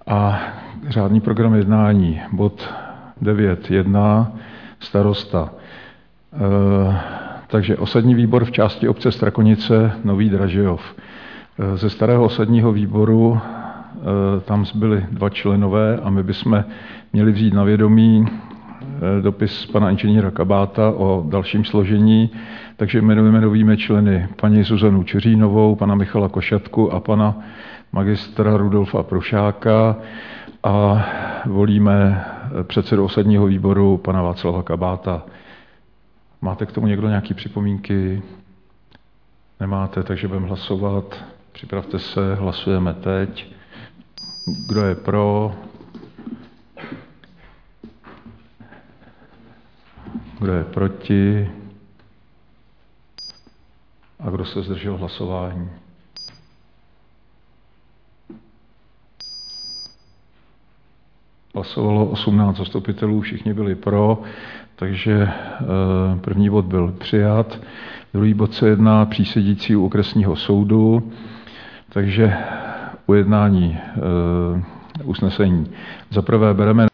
A řádný program jednání, bod 9.1, starosta. Takže osadní výbor v části obce Strakonice, Nový Dražejov. Ze starého osadního výboru tam zbyli 2 členové a my bychom měli vzít na vědomí dopis pana inženýra Kabáta o dalším složení, takže jmenujeme novými členy paní Zuzanu Čeřínovou, pana Michala Košatku a pana magistra Rudolfa Prušáka a volíme předsedu osadního výboru pana Václava Kabáta. Máte k tomu někdo nějaké připomínky? Nemáte, takže budeme hlasovat. Připravte se, hlasujeme teď. Kdo je pro? Kdo je proti? A kdo se zdržel hlasování? Hlasovalo 18 zastupitelů, všichni byli pro, takže první bod byl přijat. Druhý bod se jedná přísedící u okresního soudu, takže ujednání usnesení. Za prvé bereme